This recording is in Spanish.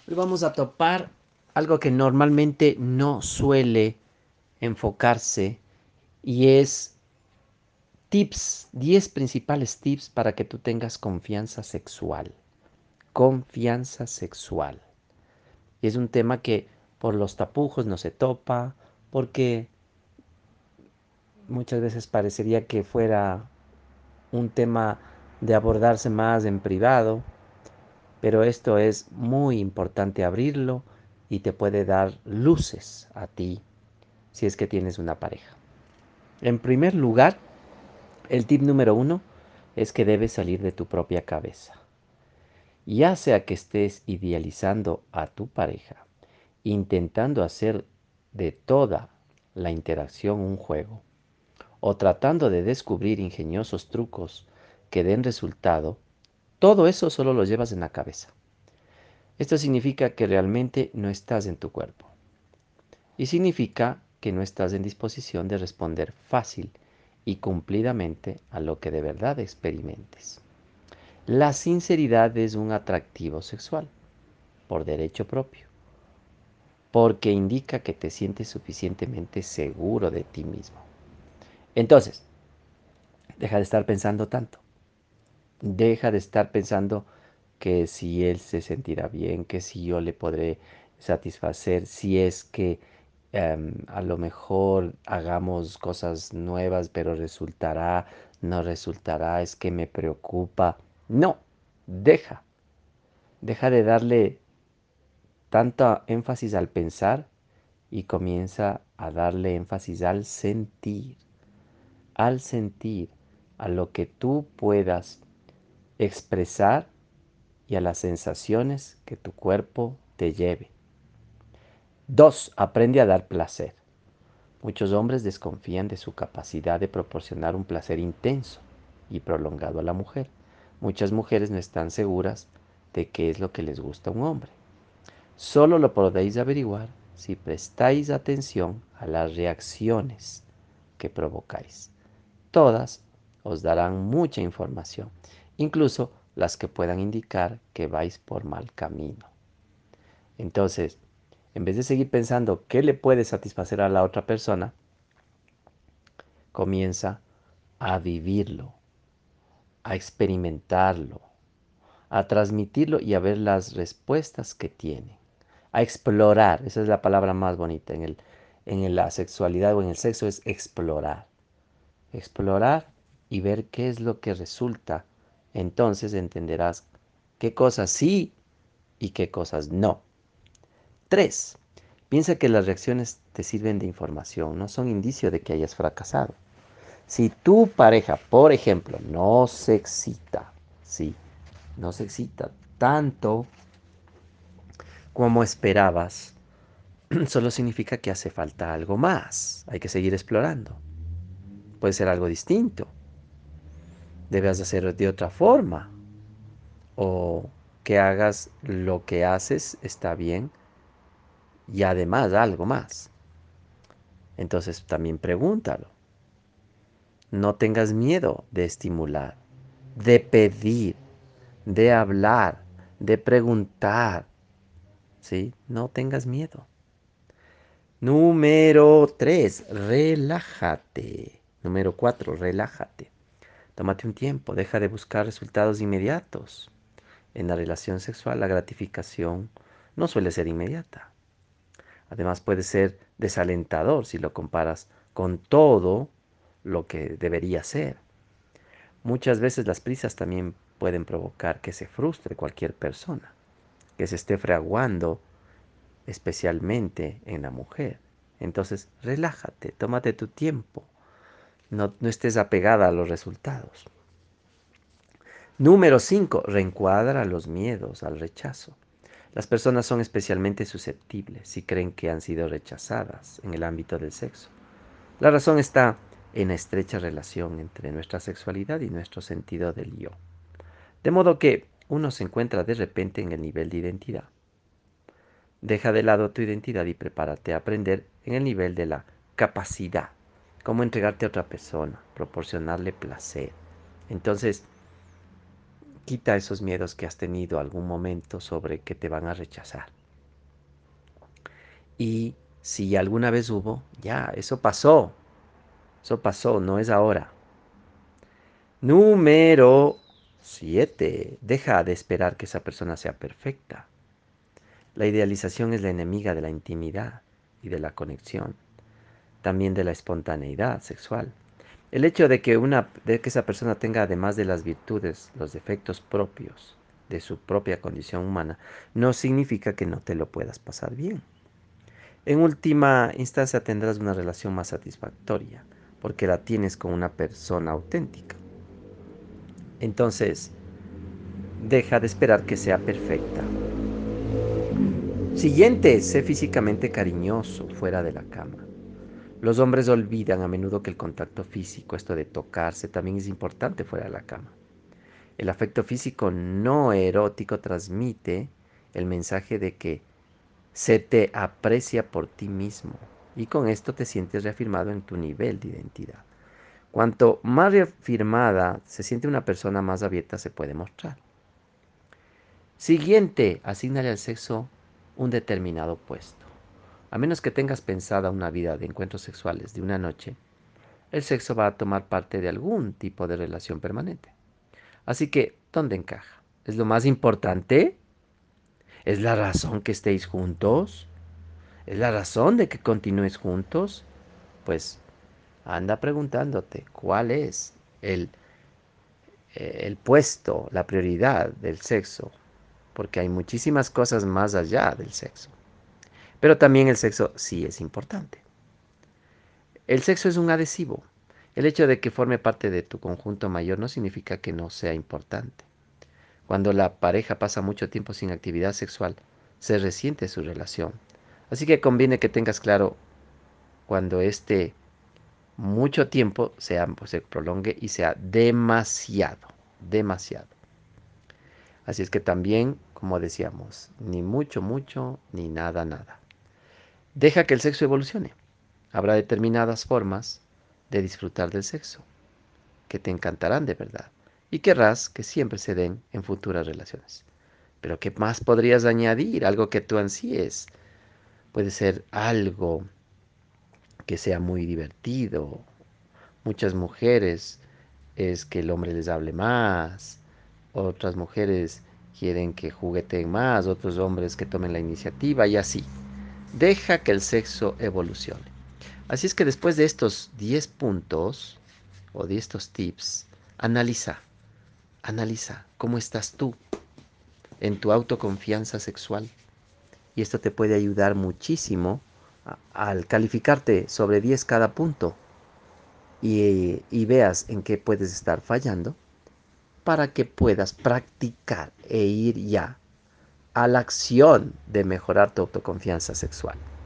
Hoy vamos a topar algo que normalmente no suele enfocarse y es tips, 10 principales tips para que tú tengas confianza sexual. Confianza sexual. Y es un tema que por los tapujos no se topa, porque muchas veces parecería que fuera un tema de abordarse más en privado, pero esto es muy importante abrirlo y te puede dar luces a ti si es que tienes una pareja. En primer lugar, el tip número uno es que debes salir de tu propia cabeza. Ya sea que estés idealizando a tu pareja, intentando hacer de toda la interacción un juego, o tratando de descubrir ingeniosos trucos que den resultado, todo eso solo lo llevas en la cabeza. Esto significa que realmente no estás en tu cuerpo. Y significa que no estás en disposición de responder fácil y cumplidamente a lo que de verdad experimentes. La sinceridad es un atractivo sexual, por derecho propio, porque indica que te sientes suficientemente seguro de ti mismo. Entonces, deja de estar pensando tanto. Deja de estar pensando que si él se sentirá bien, que si yo le podré satisfacer, si es que a lo mejor hagamos cosas nuevas, pero resultará, no resultará, es que me preocupa. No, deja, deja de darle tanto énfasis al pensar y comienza a darle énfasis al sentir, a lo que tú puedas expresar y a las sensaciones que tu cuerpo te lleve. 2. Aprende a dar placer. Muchos hombres desconfían de su capacidad de proporcionar un placer intenso y prolongado a la mujer. Muchas mujeres no están seguras de qué es lo que les gusta a un hombre. Solo lo podéis averiguar si prestáis atención a las reacciones que provocáis. Todas os darán mucha información, incluso las que puedan indicar que vais por mal camino. Entonces, en vez de seguir pensando qué le puede satisfacer a la otra persona, comienza a vivirlo, a experimentarlo, a transmitirlo y a ver las respuestas que tiene. A explorar, esa es la palabra más bonita en la sexualidad o en el sexo, es explorar. Explorar y ver qué es lo que resulta. Entonces entenderás qué cosas sí y qué cosas no. 3. Piensa que las reacciones te sirven de información, no son indicio de que hayas fracasado. Si tu pareja, por ejemplo, no se excita, sí, no se excita tanto como esperabas, solo significa que hace falta algo más. Hay que seguir explorando. Puede ser algo distinto. Debes hacer de otra forma. O que hagas lo que haces está bien y además algo más. Entonces también pregúntalo. No tengas miedo de estimular, de pedir, de hablar, de preguntar. ¿Sí? No tengas miedo. Número 3, relájate. Número 4, relájate. Tómate un tiempo, deja de buscar resultados inmediatos. En la relación sexual, la gratificación no suele ser inmediata. Además, puede ser desalentador si lo comparas con todo lo que debería ser. Muchas veces las prisas también pueden provocar que se frustre cualquier persona, que se esté fraguando, especialmente en la mujer. Entonces, relájate, tómate tu tiempo, no estés apegada a los resultados. Número 5. Reencuadra los miedos al rechazo. Las personas son especialmente susceptibles si creen que han sido rechazadas en el ámbito del sexo. La razón está en la estrecha relación entre nuestra sexualidad y nuestro sentido del yo. De modo que uno se encuentra de repente en el nivel de identidad. Deja de lado tu identidad y prepárate a aprender en el nivel de la capacidad. Cómo entregarte a otra persona, proporcionarle placer. Entonces, quita esos miedos que has tenido algún momento sobre que te van a rechazar. Y si alguna vez hubo, ya, eso pasó. Eso pasó, no es ahora. Número 7. Deja de esperar que esa persona sea perfecta. La idealización es la enemiga de la intimidad y de la conexión, también de la espontaneidad sexual. El hecho de que esa persona tenga, además de las virtudes, los defectos propios de su propia condición humana, no significa que no te lo puedas pasar bien. En última instancia tendrás una relación más satisfactoria, porque la tienes con una persona auténtica. Entonces, deja de esperar que sea perfecta. Siguiente, sé físicamente cariñoso fuera de la cama. Los hombres olvidan a menudo que el contacto físico, esto de tocarse, también es importante fuera de la cama. El afecto físico no erótico transmite el mensaje de que se te aprecia por ti mismo y con esto te sientes reafirmado en tu nivel de identidad. Cuanto más reafirmada se siente una persona, más abierta se puede mostrar. Siguiente, asignale al sexo un determinado puesto. A menos que tengas pensada una vida de encuentros sexuales de una noche, el sexo va a tomar parte de algún tipo de relación permanente. Así que, ¿dónde encaja? ¿Es lo más importante? ¿Es la razón que estéis juntos? ¿Es la razón de que continúes juntos? Pues anda preguntándote cuál es el puesto, la prioridad del sexo, porque hay muchísimas cosas más allá del sexo. Pero también el sexo sí es importante. El sexo es un adhesivo. El hecho de que forme parte de tu conjunto mayor no significa que no sea importante. Cuando la pareja pasa mucho tiempo sin actividad sexual, se resiente su relación. Así que conviene que tengas claro cuando este mucho tiempo se prolongue y sea demasiado, demasiado. Así es que también, como decíamos, ni mucho, mucho, ni nada, nada. Deja que el sexo evolucione. Habrá determinadas formas de disfrutar del sexo que te encantarán de verdad y querrás que siempre se den en futuras relaciones. Pero ¿qué más podrías añadir? Algo que tú ansíes. Puede ser algo que sea muy divertido. Muchas mujeres es que el hombre les hable más. Otras mujeres quieren que jugueteen más. Otros hombres que tomen la iniciativa y así. Deja que el sexo evolucione. Así es que después de estos 10 puntos o de estos tips, analiza, analiza cómo estás tú en tu autoconfianza sexual. Y esto te puede ayudar muchísimo al calificarte sobre 10 cada punto y veas en qué puedes estar fallando para que puedas practicar e ir ya a la acción de mejorar tu autoconfianza sexual.